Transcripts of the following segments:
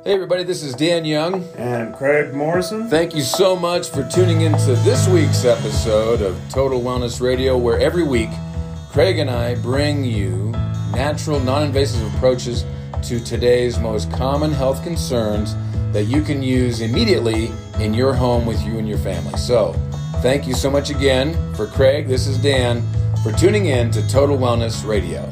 Hey everybody, this is Dan Young. And Craig Morrison. Thank you so much for tuning into this week's episode of Total Wellness Radio, where every week Craig and I bring you natural, non-invasive approaches to today's most common health concerns that you can use immediately in your home with you and your family. So, thank you so much again. For Craig, this is Dan, for tuning in to Total Wellness Radio.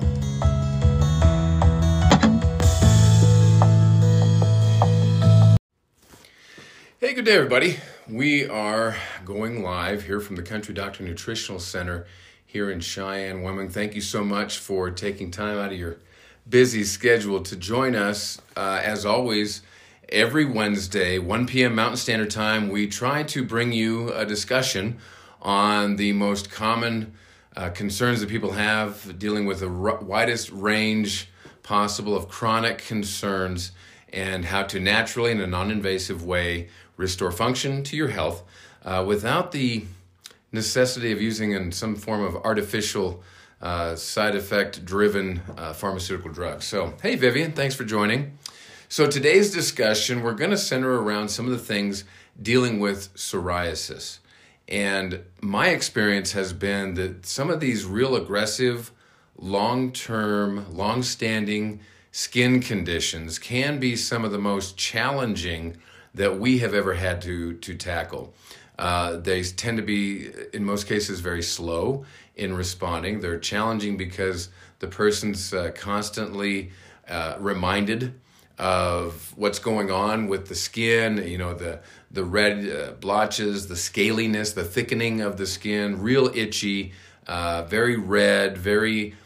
Hey, good day, everybody. We are going live here from the Country Doctor Nutritional Center here in Cheyenne, Wyoming. Thank you so much for taking time out of your busy schedule to join us. As always, every Wednesday, 1 p.m. Mountain Standard Time, we try to bring you a discussion on the most common concerns that people have, dealing with the widest range possible of chronic concerns and how to naturally, in a non-invasive way, restore function to your health without the necessity of using some form of artificial side effect driven pharmaceutical drugs. So, hey Vivian, thanks for joining. So today's discussion, we're going to center around some of the things dealing with psoriasis. And my experience has been that some of these real aggressive, long-term, long-standing skin conditions can be some of the most challenging that we have ever had to tackle. They tend to be, in most cases, very slow in responding. They're challenging because the person's constantly reminded of what's going on with the skin, the red blotches, the scaliness, the thickening of the skin, real itchy, very red, very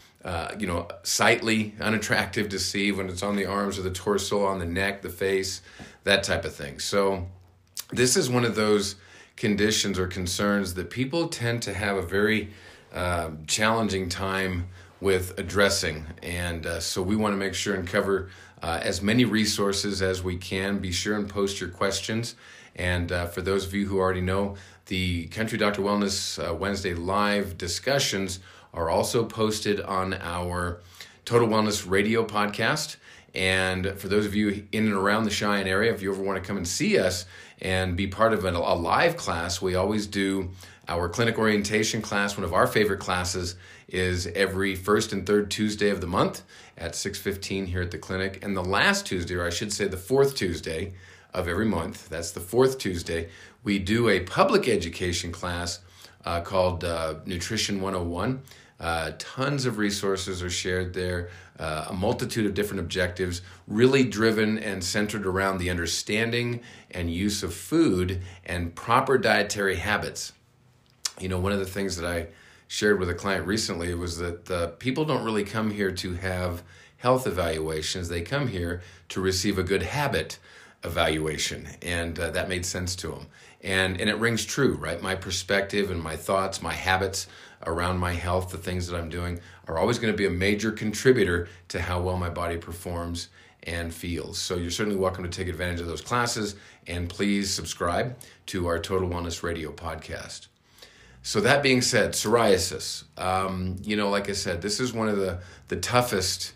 sightly, unattractive to see when it's on the arms or the torso, on the neck, the face, that type of thing. So this is one of those conditions or concerns that people tend to have a very challenging time with addressing. And so we want to make sure and cover as many resources as we can. Be sure and post your questions. And for those of you who already know, the Country Doctor Wellness Wednesday live discussions are also posted on our Total Wellness Radio podcast. And for those of you in and around the Cheyenne area, if you ever want to come and see us and be part of a live class, we always do our clinic orientation class. One of our favorite classes is every first and third Tuesday of the month at 6:15 here at the clinic. And the last Tuesday, or I should say the fourth Tuesday of every month, that's the fourth Tuesday, we do a public education class called Nutrition 101. Tons of resources are shared there, a multitude of different objectives, really driven and centered around the understanding and use of food and proper dietary habits. One of the things that I shared with a client recently was that people don't really come here to have health evaluations. They come here to receive a good habit evaluation, and that made sense to them. And it rings true, right? My perspective and my thoughts, my habits around my health, the things that I'm doing, are always going to be a major contributor to how well my body performs and feels. So you're certainly welcome to take advantage of those classes, and please subscribe to our Total Wellness Radio podcast. So that being said, psoriasis, like I said, this is one of the toughest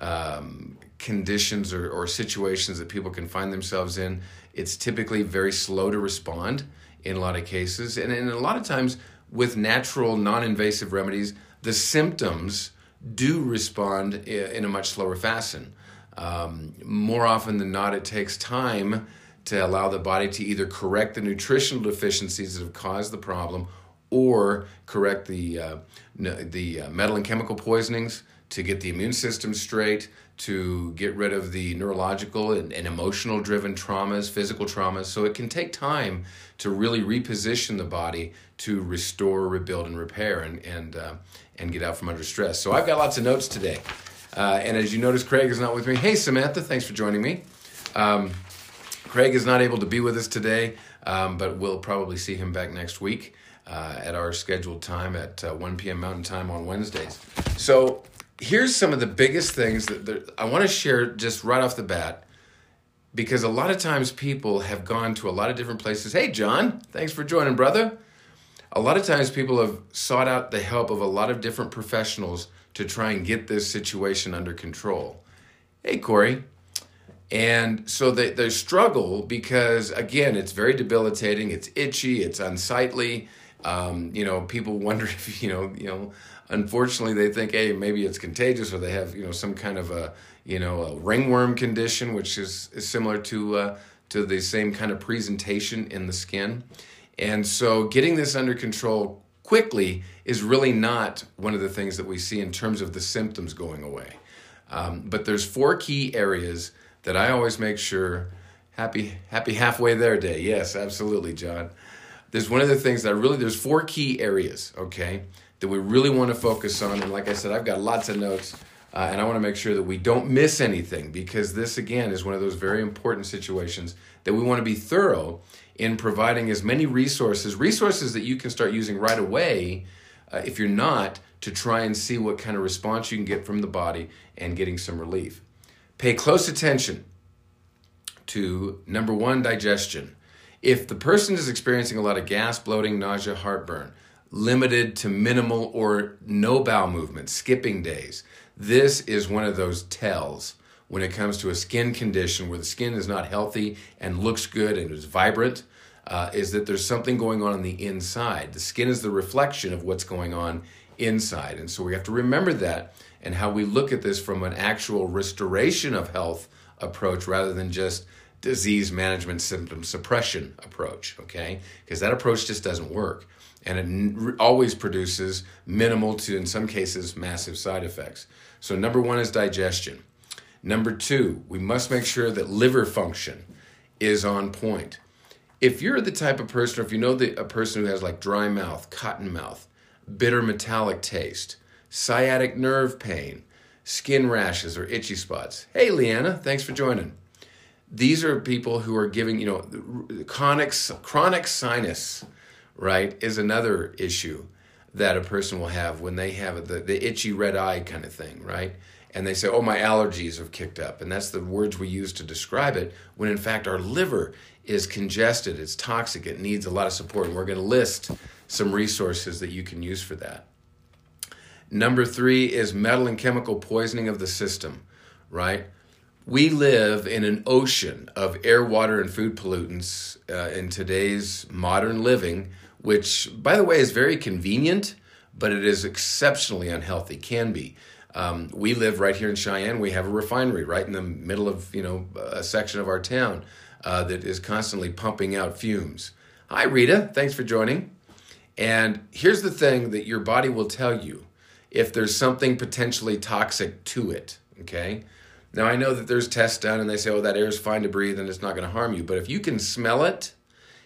conditions or situations that people can find themselves in. It's typically very slow to respond in a lot of cases. And a lot of times with natural, non-invasive remedies, the symptoms do respond in a much slower fashion. More often than not, it takes time to allow the body to either correct the nutritional deficiencies that have caused the problem or correct the metal and chemical poisonings, to get the immune system straight, to get rid of the neurological and emotional-driven traumas, physical traumas. So it can take time to really reposition the body to restore, rebuild, and repair and get out from under stress. So I've got lots of notes today. And as you notice, Craig is not with me. Hey, Samantha, thanks for joining me. Craig is not able to be with us today, but we'll probably see him back next week at our scheduled time at 1 p.m. Mountain Time on Wednesdays. So here's some of the biggest things that I want to share just right off the bat, because a lot of times people have gone to a lot of different places. Hey, John, thanks for joining, brother. A lot of times people have sought out the help of a lot of different professionals to try and get this situation under control. Hey, Corey. And so they struggle because, again, it's very debilitating. It's itchy. It's unsightly. People wonder if, unfortunately they think, hey, maybe it's contagious, or they have, some kind of a ringworm condition, which is similar to the same kind of presentation in the skin. And so getting this under control quickly is really not one of the things that we see in terms of the symptoms going away. But there's 4 key areas that I always make sure, happy halfway there day. Yes, absolutely, John. There's one of the things there's 4 key areas, okay, that we really want to focus on. And like I said, I've got lots of notes, and I want to make sure that we don't miss anything, because this, again, is one of those very important situations that we want to be thorough in providing as many resources that you can start using right away, if you're not, to try and see what kind of response you can get from the body and getting some relief. Pay close attention to, number 1, digestion. If the person is experiencing a lot of gas, bloating, nausea, heartburn, limited to minimal or no bowel movement, skipping days, this is one of those tells when it comes to a skin condition where the skin is not healthy and looks good and is vibrant, is that there's something going on the inside. The skin is the reflection of what's going on inside. And so we have to remember that, and how we look at this from an actual restoration of health approach rather than just disease management, symptom suppression approach, okay? Because that approach just doesn't work. And it always produces minimal to, in some cases, massive side effects. So number 1 is digestion. Number 2, we must make sure that liver function is on point. If you're the type of person, or if you know a person who has like dry mouth, cotton mouth, bitter metallic taste, sciatic nerve pain, skin rashes or itchy spots. Hey, Leanna, thanks for joining. These are people who are giving, chronic sinus, right, is another issue that a person will have when they have the itchy red eye kind of thing, right? And they say, oh, my allergies have kicked up. And that's the words we use to describe it, when in fact our liver is congested, it's toxic, it needs a lot of support. And we're going to list some resources that you can use for that. Number 3 is metal and chemical poisoning of the system, right? We live in an ocean of air, water, and food pollutants in today's modern living, which, by the way, is very convenient, but it is exceptionally unhealthy, can be. We live right here in Cheyenne. We have a refinery right in the middle of, a section of our town that is constantly pumping out fumes. Hi, Rita. Thanks for joining. And here's the thing that your body will tell you if there's something potentially toxic to it, okay? Now, I know that there's tests done and they say, oh, that air is fine to breathe and it's not going to harm you. But if you can smell it,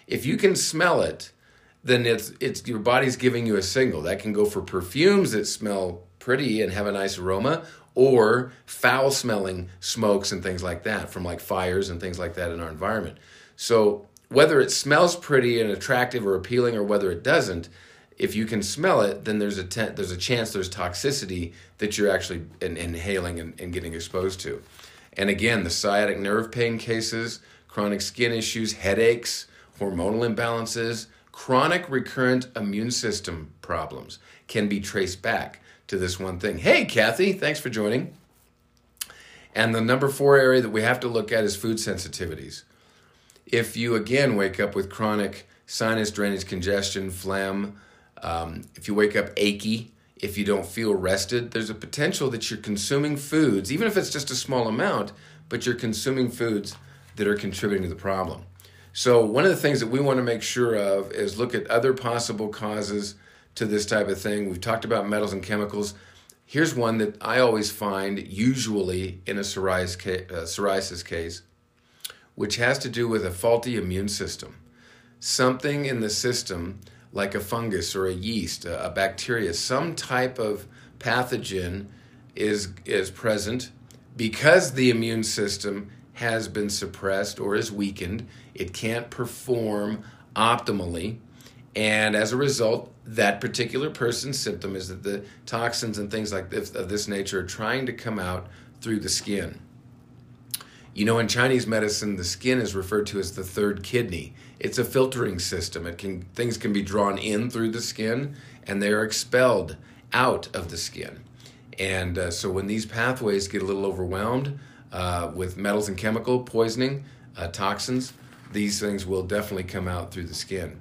then it's your body's giving you a signal. That can go for perfumes that smell pretty and have a nice aroma, or foul-smelling smokes and things like that from like fires and things like that in our environment. So whether it smells pretty and attractive or appealing or whether it doesn't, if you can smell it, then there's a chance there's toxicity that you're actually inhaling and getting exposed to. And again, the sciatic nerve pain cases, chronic skin issues, headaches, hormonal imbalances, chronic recurrent immune system problems can be traced back to this one thing. Hey, Kathy, thanks for joining. And the number 4 area that we have to look at is food sensitivities. If you, again, wake up with chronic sinus drainage congestion, phlegm, if you wake up achy, if you don't feel rested, there's a potential that you're consuming foods, even if it's just a small amount, but you're consuming foods that are contributing to the problem. So one of the things that we want to make sure of is look at other possible causes to this type of thing. We've talked about metals and chemicals. Here's one that I always find usually in a psoriasis case, which has to do with a faulty immune system. Something in the system, like a fungus or a yeast, a bacteria, some type of pathogen is present. Because the immune system has been suppressed or is weakened, it can't perform optimally. And as a result, that particular person's symptom is that the toxins and things like this of this nature are trying to come out through the skin. You know, in Chinese medicine, the skin is referred to as the third kidney. It's a filtering system. Things can be drawn in through the skin, and they are expelled out of the skin. And so when these pathways get a little overwhelmed, with metals and chemical poisoning, toxins. These things will definitely come out through the skin.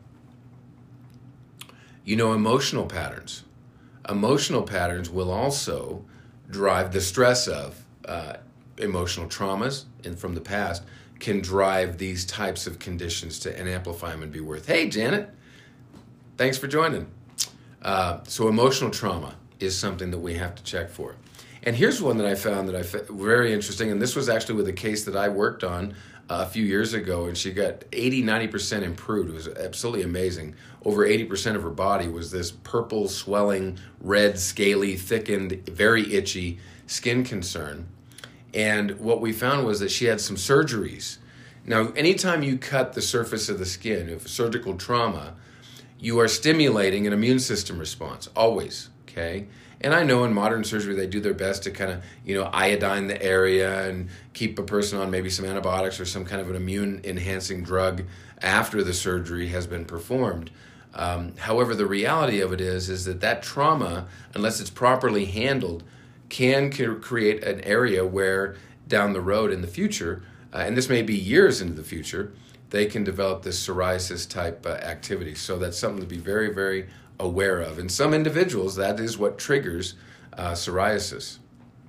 Emotional patterns. Emotional patterns will also drive the stress of emotional traumas from the past, can drive these types of conditions and amplify them and be worth. Hey, Janet, thanks for joining. So emotional trauma is something that we have to check for. And here's one that I found very interesting, and this was actually with a case that I worked on a few years ago, and she got 90% improved. It was absolutely amazing. Over 80% of her body was this purple, swelling, red, scaly, thickened, very itchy skin concern. And what we found was that she had some surgeries. Now, anytime you cut the surface of the skin, if surgical trauma, you are stimulating an immune system response, always, okay? And I know in modern surgery they do their best to kind of, iodine the area and keep a person on maybe some antibiotics or some kind of an immune-enhancing drug after the surgery has been performed. However, the reality of it is that trauma, unless it's properly handled, can create an area where down the road in the future, and this may be years into the future, they can develop this psoriasis type activity. So that's something to be very, very aware of. In some individuals, that is what triggers psoriasis.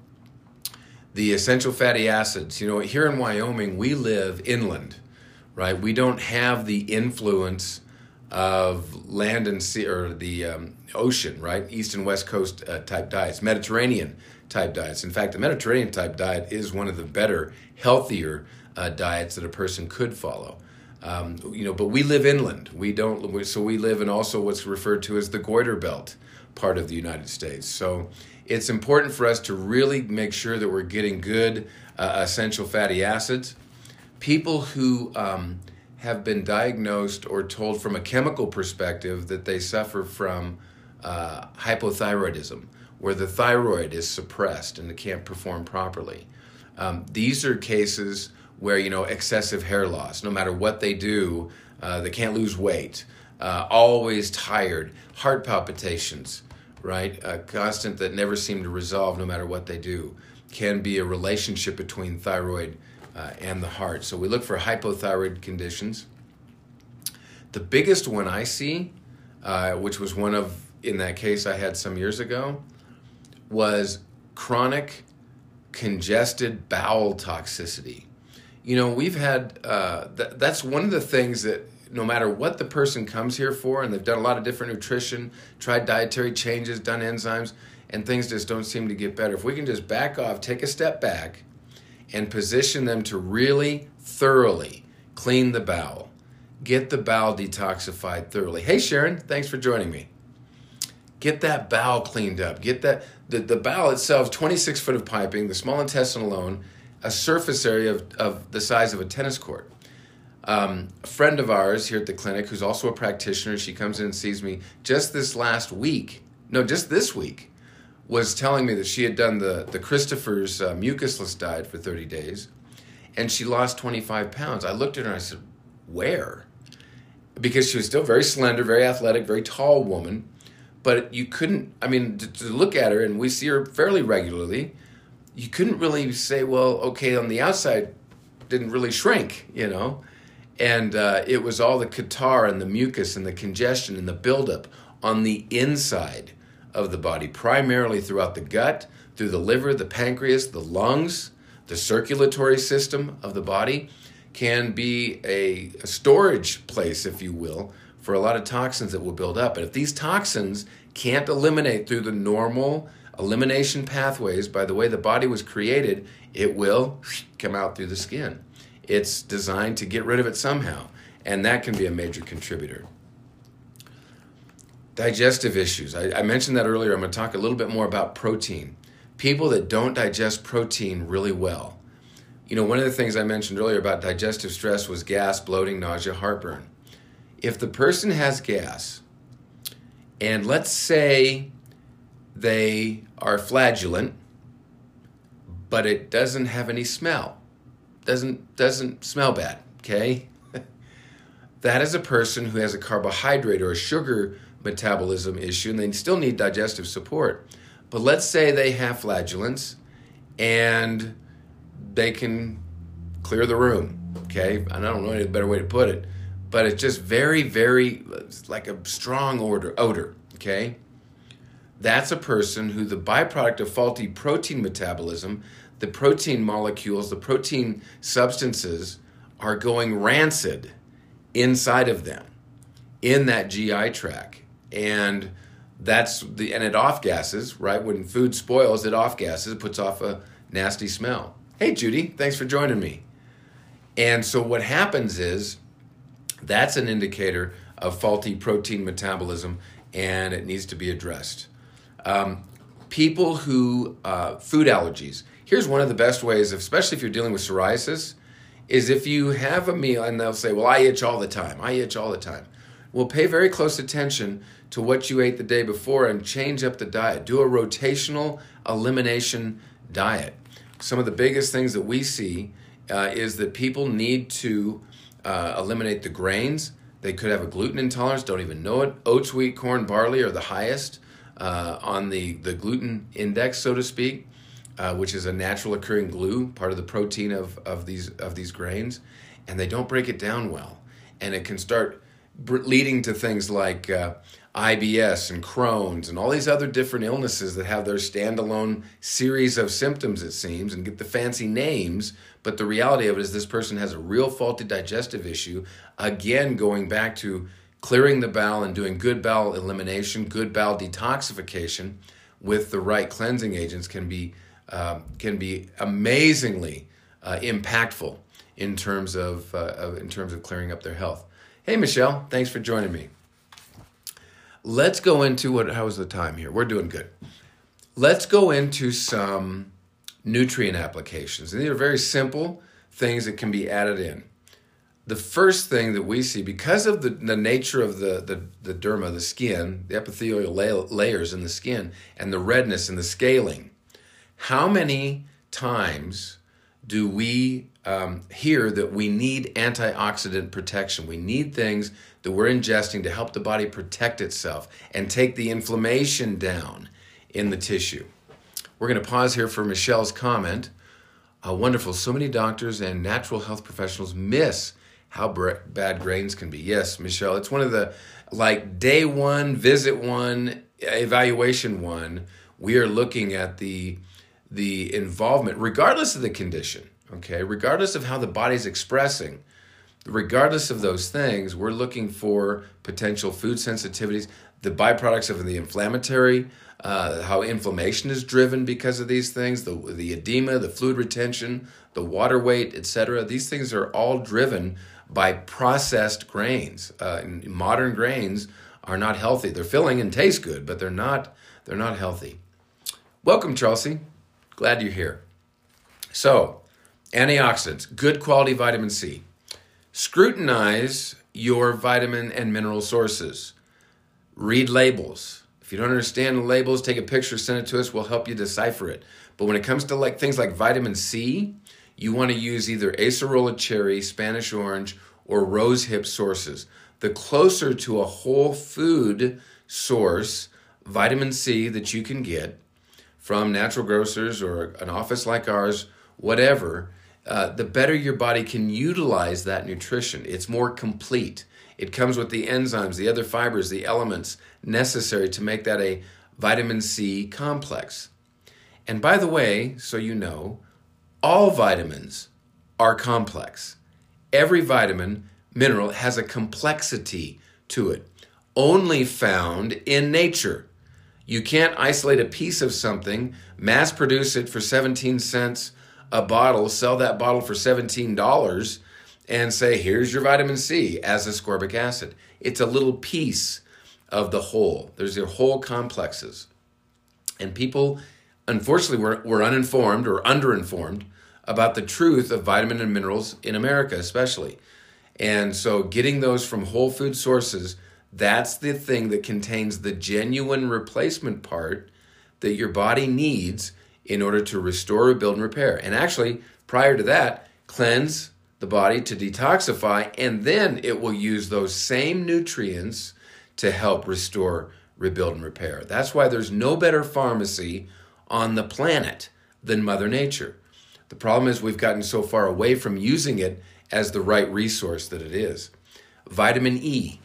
The essential fatty acids. Here in Wyoming, we live inland, right? We don't have the influence of land and sea or the ocean, right? East and West Coast type diets, Mediterranean type diets. In fact, the Mediterranean type diet is one of the better, healthier diets that a person could follow. But we live inland. So we live in also what's referred to as the goiter belt part of the United States. So it's important for us to really make sure that we're getting good essential fatty acids. People who have been diagnosed or told from a chemical perspective that they suffer from hypothyroidism, where the thyroid is suppressed and it can't perform properly. These are cases where, excessive hair loss, no matter what they do, they can't lose weight, always tired, heart palpitations, right? Constant that never seem to resolve no matter what they do, can be a relationship between thyroid and the heart. So we look for hypothyroid conditions. The biggest one I see, which was in that case I had some years ago, was chronic congested bowel toxicity. We've had, that's one of the things that no matter what the person comes here for, and they've done a lot of different nutrition, tried dietary changes, done enzymes, and things just don't seem to get better. If we can just back off, take a step back, and position them to really thoroughly clean the bowel, get the bowel detoxified thoroughly. Hey, Sharon, thanks for joining me. Get that bowel cleaned up. Get that, the bowel itself, 26 foot of piping, the small intestine alone, a surface area of the size of a tennis court. A friend of ours here at the clinic, who's also a practitioner, she comes in and sees me just this week, was telling me that she had done the Christopher's mucusless diet for 30 days, and she lost 25 pounds. I looked at her and I said, where? Because she was still very slender, very athletic, very tall woman, but you couldn't, to look at her, and we see her fairly regularly, you couldn't really say, well, okay, on the outside, didn't really shrink, And it was all the catarrh and the mucus and the congestion and the buildup on the inside of the body, primarily throughout the gut, through the liver, the pancreas, the lungs, the circulatory system of the body, can be a storage place, if you will, for a lot of toxins that will build up. And if these toxins can't eliminate through the normal elimination pathways, by the way the body was created, it will come out through the skin. It's designed to get rid of it somehow, and that can be a major contributor. Digestive issues. I mentioned that earlier. I'm going to talk a little bit more about protein. People that don't digest protein really well. One of the things I mentioned earlier about digestive stress was gas, bloating, nausea, heartburn. If the person has gas, and let's say they are flatulent, but it doesn't have any smell, doesn't smell bad, okay? That is a person who has a carbohydrate or a sugar metabolism issue, and they still need digestive support. But let's say they have flatulence, and they can clear the room, okay? And I don't know any better way to put it, but it's just very, very, it's like a strong odor, okay? That's a person who the byproduct of faulty protein metabolism, the protein molecules, the protein substances are going rancid inside of them, in that GI tract. And it off gases, right? When food spoils, it off gases, it puts off a nasty smell. Hey, Judy, thanks for joining me. And so what happens is that's an indicator of faulty protein metabolism, and it needs to be addressed. People who, food allergies. Here's one of the best ways, especially if you're dealing with psoriasis, is if you have a meal and they'll say, well, I itch all the time. Well, pay very close attention to what you ate the day before and change up the diet. Do a rotational elimination diet. Some of the biggest things that we see is that people need to eliminate the grains. They could have a gluten intolerance, don't even know it. Oats, wheat, corn, barley are the highest on the gluten index, so to speak, which is a natural occurring glue, part of the protein of these grains, and they don't break it down well, and it can start leading to things like IBS and Crohn's and all these other different illnesses that have their standalone series of symptoms, it seems, and get the fancy names. But the reality of it is this person has a real faulty digestive issue. Again, going back to clearing the bowel and doing good bowel elimination, good bowel detoxification with the right cleansing agents can be amazingly impactful in terms of clearing up their health. Hey, Michelle, thanks for joining me. Let's go into how's the time here? We're doing good. Let's go into some nutrient applications. And these are very simple things that can be added in. The first thing that we see, because of the nature of the derma, the skin, the epithelial layers in the skin, and the redness and the scaling, how many times do we hear that we need antioxidant protection? We need things that we're ingesting to help the body protect itself and take the inflammation down in the tissue. We're going to pause here for Michelle's comment. Wonderful. So many doctors and natural health professionals miss how bad grains can be. Yes, Michelle, it's one of the, like, day one, visit one, evaluation one. We are looking at the involvement, regardless of the condition, okay? Regardless of how the body's expressing, regardless of those things, we're looking for potential food sensitivities, the byproducts of the inflammatory, how inflammation is driven because of these things, the edema, the fluid retention, the water weight, etc. These things are all driven by processed grains. Modern grains are not healthy. They're filling and taste good, but they're not healthy. Welcome, Chelsea. Glad you're here. So, antioxidants, good quality vitamin C. Scrutinize your vitamin and mineral sources. Read labels. If you don't understand the labels, take a picture, send it to us. We'll help you decipher it. But when it comes to things like vitamin C, you want to use either acerola cherry, Spanish orange, or rosehip sources. The closer to a whole food source, vitamin C, that you can get from natural grocers or an office like ours, whatever, the better your body can utilize that nutrition. It's more complete. It comes with the enzymes, the other fibers, the elements necessary to make that a vitamin C complex. And by the way, so you know, all vitamins are complex. Every vitamin, mineral has a complexity to it, only found in nature. You can't isolate a piece of something, mass produce it for 17 cents a bottle, sell that bottle for $17, and say, here's your vitamin C as ascorbic acid. It's a little piece of the whole. There's your whole complexes. And people, unfortunately, were uninformed or underinformed about the truth of vitamin and minerals in America especially. And so getting those from whole food sources, that's the thing that contains the genuine replacement part that your body needs in order to restore, rebuild, and repair. And actually, prior to that, cleanse the body to detoxify, and then it will use those same nutrients to help restore, rebuild, and repair. That's why there's no better pharmacy on the planet than Mother Nature. The problem is we've gotten so far away from using it as the right resource that it is. Vitamin E.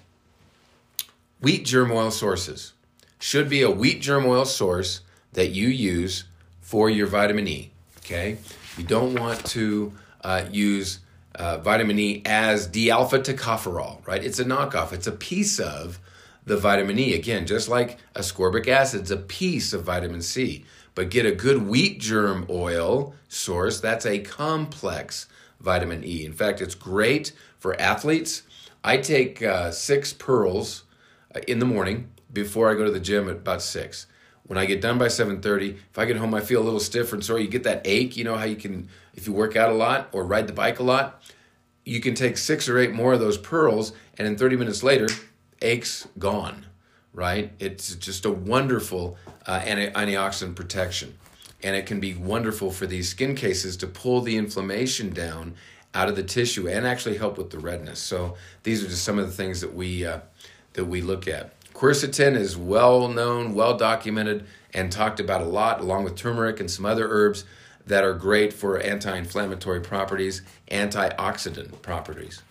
Wheat germ oil sources. Should be a wheat germ oil source that you use for your vitamin E, okay? You don't want to use vitamin E as D-alpha tocopherol, right? It's a knockoff. It's a piece of the vitamin E. Again, just like ascorbic acid, it's a piece of vitamin C. But get a good wheat germ oil source. That's a complex vitamin E. In fact, it's great for athletes. I take 6 pearls in the morning before I go to the gym at about 6. When I get done by 7:30, if I get home, I feel a little stiffer and sore. You get that ache, you know how you can, if you work out a lot or ride the bike a lot, you can take 6 or 8 more of those pearls, and in 30 minutes later, ache's gone, right? It's just a wonderful antioxidant protection. And it can be wonderful for these skin cases to pull the inflammation down out of the tissue and actually help with the redness. So these are just some of the things that we look at. Quercetin is well known, well documented, and talked about a lot, along with turmeric and some other herbs that are great for anti-inflammatory properties, antioxidant properties.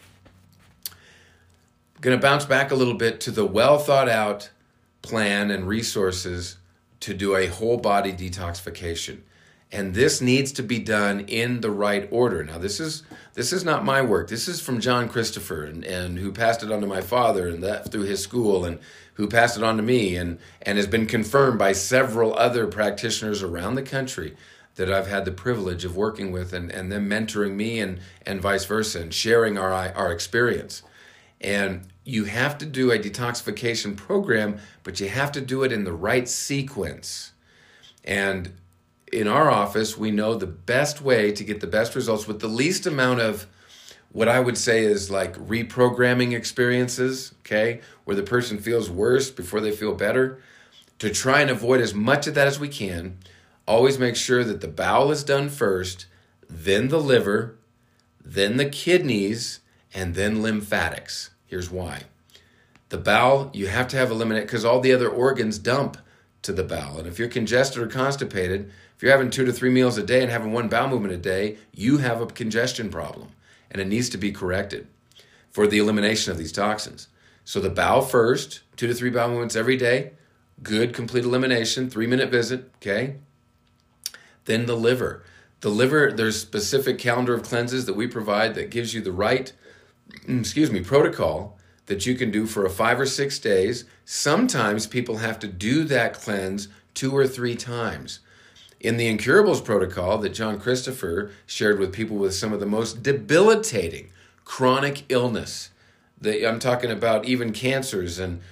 I'm going to bounce back a little bit to the well thought out plan and resources to do a whole body detoxification. And this needs to be done in the right order. Now, this is not my work. This is from John Christopher, and who passed it on to my father, and that through his school, and who passed it on to me, and has been confirmed by several other practitioners around the country that I've had the privilege of working with, and them mentoring me, and vice versa, and sharing our experience. And you have to do a detoxification program, but you have to do it in the right sequence. And in our office, we know the best way to get the best results with the least amount of what I would say is like reprogramming experiences, okay, where the person feels worse before they feel better, to try and avoid as much of that as we can. Always make sure that the bowel is done first, then the liver, then the kidneys, and then lymphatics. Here's why. The bowel, you have to have eliminated, because all the other organs dump to the bowel. And if you're congested or constipated, if you're having 2 to 3 meals a day and having 1 bowel movement a day, you have a congestion problem, and it needs to be corrected for the elimination of these toxins. So the bowel first, 2 to 3 bowel movements every day, good complete elimination, 3-minute visit, okay? Then the liver. The liver, there's specific calendar of cleanses that we provide that gives you the right, protocol that you can do for 5 or 6 days. Sometimes people have to do that cleanse 2 or 3 times. In the Incurables protocol that John Christopher shared with people with some of the most debilitating chronic illness, I'm talking about even cancers and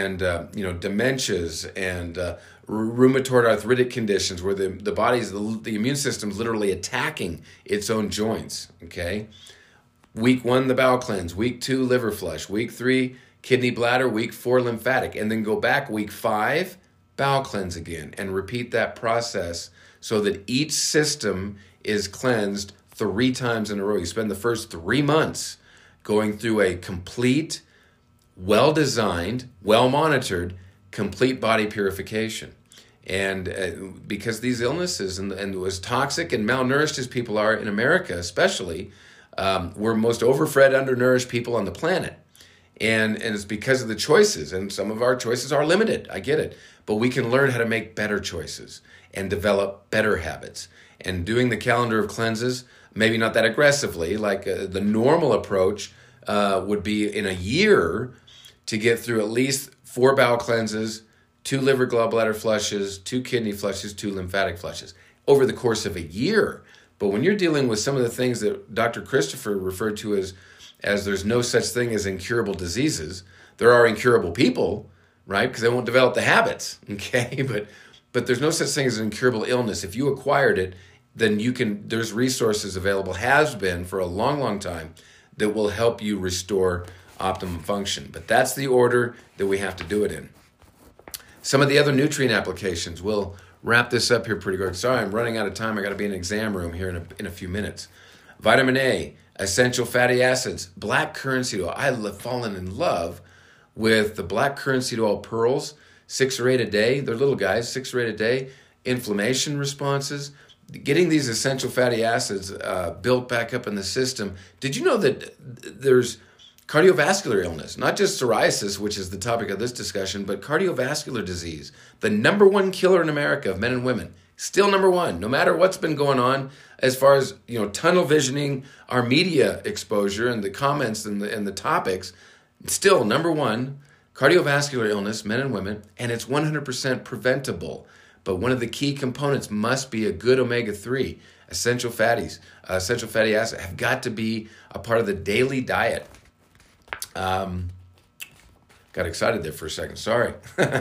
dementias and rheumatoid arthritic conditions where the body's, the immune system's literally attacking its own joints, okay? Week 1, the bowel cleanse. Week 2, liver flush. Week 3, kidney bladder. Week 4, lymphatic. And then go back week 5, bowel cleanse again. And repeat that process so that each system is cleansed 3 times in a row. You spend the first 3 months going through a complete, well-designed, well-monitored, complete body purification. And because these illnesses, and as toxic and malnourished as people are in America especially, we're most overfed, undernourished people on the planet. And it's because of the choices. And some of our choices are limited. I get it. But we can learn how to make better choices and develop better habits. And doing the calendar of cleanses, maybe not that aggressively, like the normal approach would be in a year to get through at least 4 bowel cleanses, 2 liver gallbladder flushes, 2 kidney flushes, 2 lymphatic flushes over the course of a year. But when you're dealing with some of the things that Dr. Christopher referred to as there's no such thing as incurable diseases, there are incurable people, right? Because they won't develop the habits, okay? But there's no such thing as an incurable illness. If you acquired it, then there's resources available, has been for a long, long time, that will help you restore optimum function. But that's the order that we have to do it in. Some of the other nutrient applications, we'll wrap this up here pretty good. Sorry, I'm running out of time. I got to be in an exam room here in a few minutes. Vitamin A, essential fatty acids, black currant seed oil. I've fallen in love with the black currant seed oil pearls, 6 or 8 a day. They're little guys, 6 or 8 a day. Inflammation responses. getting these essential fatty acids built back up in the system. Did you know that there's cardiovascular illness, not just psoriasis, which is the topic of this discussion, but cardiovascular disease, the number one killer in America of men and women, still number one, no matter what's been going on as far as, tunnel visioning our media exposure and the comments and the topics, still number one, cardiovascular illness, men and women, and it's 100% preventable. But one of the key components must be a good omega-3. Essential fatty acids have got to be a part of the daily diet. Got excited there for a second. Sorry.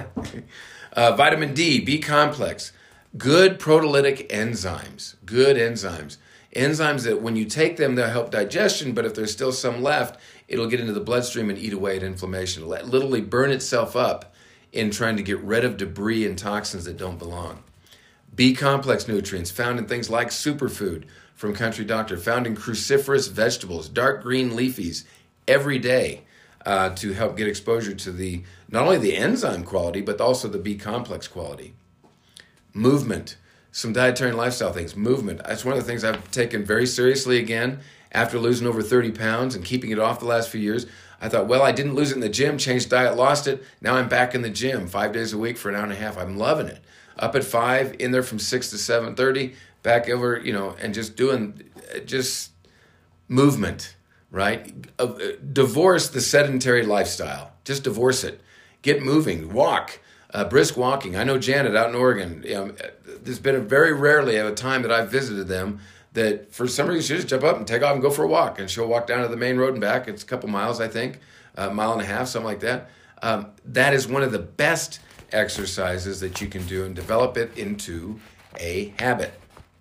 Vitamin D, B complex, good proteolytic enzymes, good enzymes. Enzymes that when you take them, they'll help digestion, but if there's still some left, it'll get into the bloodstream and eat away at inflammation. It'll literally burn itself up in trying to get rid of debris and toxins that don't belong. B complex nutrients found in things like superfood from Country Doctor, found in cruciferous vegetables, dark green leafies, every day to help get exposure to not only the enzyme quality, but also the B complex quality. Movement, some dietary and lifestyle things. Movement, that's one of the things I've taken very seriously again after losing over 30 pounds and keeping it off the last few years. I thought, well, I didn't lose it in the gym, changed diet, lost it. Now I'm back in the gym 5 days a week for an hour and a half. I'm loving it. Up at 5, in there from 6 to 7:30, back over, and just doing movement, right? Divorce the sedentary lifestyle. Just divorce it. Get moving. Walk. Brisk walking. I know Janet out in Oregon. There's been very rarely a time that I've visited them that for some reason she just jump up and take off and go for a walk. And she'll walk down to the main road and back. It's a couple miles, I think, a mile and a half, something like that. That is one of the best exercises that you can do and develop it into a habit.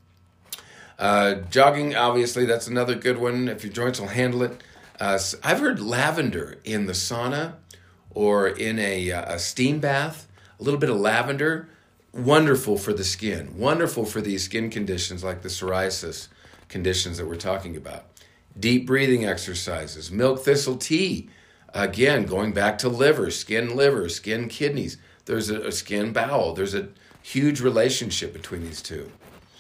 Jogging, obviously, that's another good one if your joints will handle it. I've heard lavender in the sauna or in a steam bath, a little bit of lavender, wonderful for the skin, wonderful for these skin conditions like the psoriasis conditions that we're talking about. Deep breathing exercises, milk thistle tea, again, going back to liver, skin kidneys. There's a skin bowel. There's a huge relationship between these two.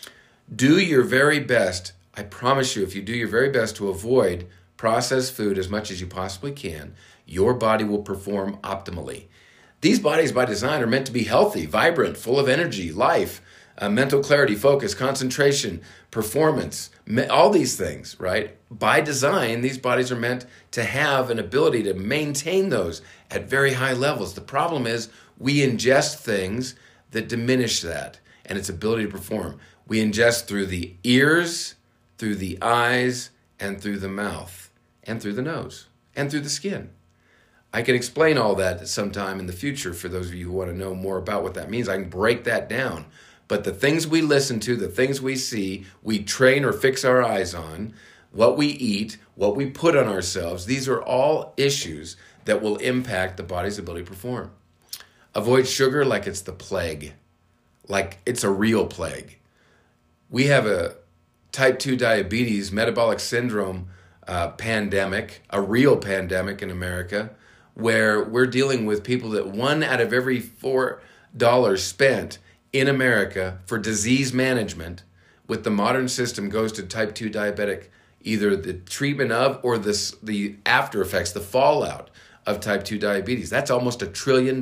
Do your very best. I promise you, if you do your very best to avoid processed food as much as you possibly can, your body will perform optimally. These bodies by design are meant to be healthy, vibrant, full of energy, life, mental clarity, focus, concentration, performance, all these things, right? By design, these bodies are meant to have an ability to maintain those at very high levels. The problem is we ingest things that diminish that and its ability to perform. We ingest through the ears, through the eyes, and through the mouth, and through the nose, and through the skin. I can explain all that sometime in the future for those of you who want to know more about what that means. I can break that down. But the things we listen to, the things we see, we train or fix our eyes on, what we eat, what we put on ourselves, these are all issues that will impact the body's ability to perform. Avoid sugar like it's the plague, like it's a real plague. We have a type 2 diabetes, metabolic syndrome pandemic, a real pandemic in America, where we're dealing with people that 1 out of every $4 spent in America for disease management with the modern system goes to type 2 diabetic, either the treatment of or the after effects, the fallout of type 2 diabetes. That's almost $1 trillion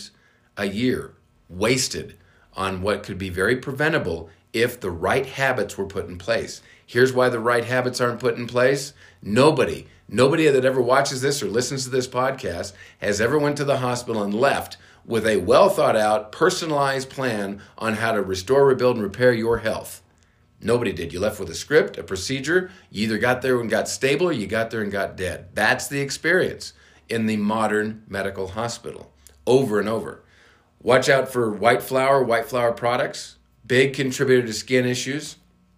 a year wasted on what could be very preventable if the right habits were put in place. Here's why the right habits aren't put in place. Nobody that ever watches this or listens to this podcast has ever went to the hospital and left with a well thought out, personalized plan on how to restore, rebuild, and repair your health. Nobody did. You left with a script, a procedure. You either got there and got stable or you got there and got dead. That's the experience in the modern medical hospital over and over. Watch out for white flour products, big contributor to skin issues.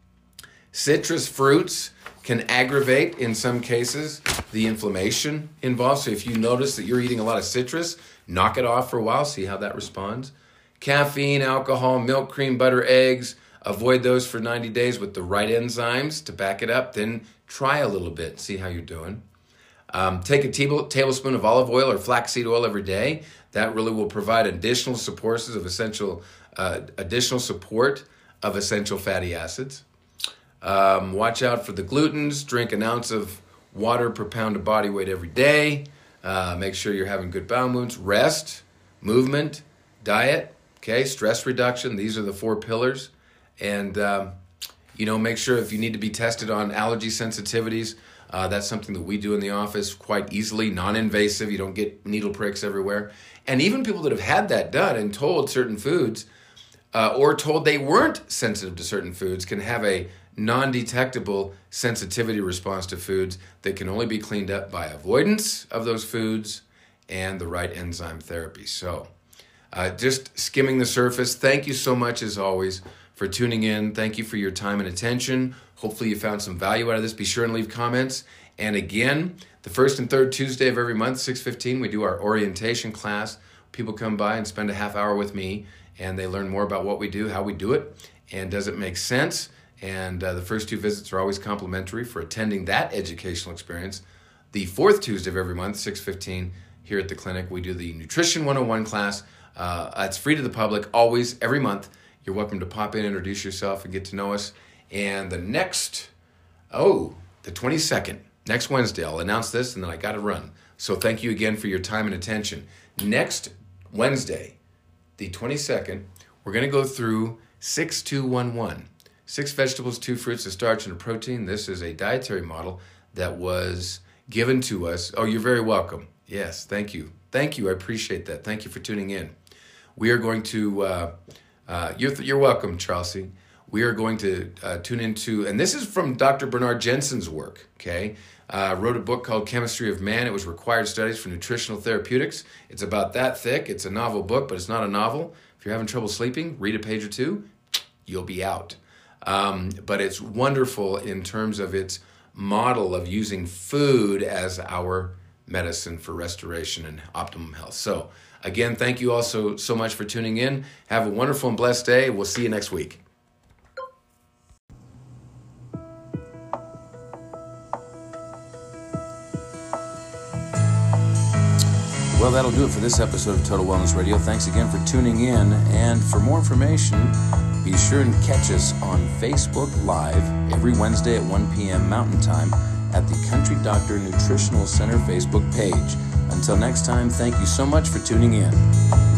Citrus fruits can aggravate, in some cases, the inflammation involved. So if you notice that you're eating a lot of citrus, knock it off for a while, see how that responds. Caffeine, alcohol, milk, cream, butter, eggs, avoid those for 90 days with the right enzymes to back it up. Then try a little bit, see how you're doing. Take a tablespoon of olive oil or flaxseed oil every day. That really will provide additional supports of additional support of essential fatty acids. Watch out for the glutens. Drink an ounce of water per pound of body weight every day. Make sure you're having good bowel movements. Rest, movement, diet, okay, stress reduction. These are the 4 pillars. And, make sure if you need to be tested on allergy sensitivities, that's something that we do in the office quite easily, non-invasive. You don't get needle pricks everywhere. And even people that have had that done and told certain foods or told they weren't sensitive to certain foods can have a non-detectable sensitivity response to foods that can only be cleaned up by avoidance of those foods and the right enzyme therapy. So just skimming the surface. Thank you so much, as always, for tuning in. Thank you for your time and attention. Hopefully you found some value out of this. Be sure and leave comments. And again, the first and third Tuesday of every month, 6:15, we do our orientation class. People come by and spend a half hour with me, and they learn more about what we do, how we do it, and does it make sense? And the first 2 visits are always complimentary for attending that educational experience. The fourth Tuesday of every month, 6:15, here at the clinic, we do the Nutrition 101 class. It's free to the public, always, every month. You're welcome to pop in, introduce yourself, and get to know us. And the 22nd, next Wednesday, I'll announce this, and then I got to run. So thank you again for your time and attention. Next Wednesday, the 22nd, we're going to go through 6-2-1-1. 6 vegetables, 2 fruits, a starch, and a protein. This is a dietary model that was given to us. Oh, you're very welcome. Yes, thank you. Thank you. I appreciate that. Thank you for tuning in. We are going to, you're welcome, Chelsea. We are going to tune into, and this is from Dr. Bernard Jensen's work, okay? Wrote a book called Chemistry of Man. It was Required Studies for Nutritional Therapeutics. It's about that thick. It's a novel book, but it's not a novel. If you're having trouble sleeping, read a page or 2, you'll be out. But it's wonderful in terms of its model of using food as our medicine for restoration and optimum health. So again, thank you all so much for tuning in. Have a wonderful and blessed day. We'll see you next week. Well, that'll do it for this episode of Total Wellness Radio. Thanks again for tuning in. And for more information, be sure and catch us on Facebook Live every Wednesday at 1 p.m. Mountain Time at the Country Doctor Nutritional Center Facebook page. Until next time, thank you so much for tuning in.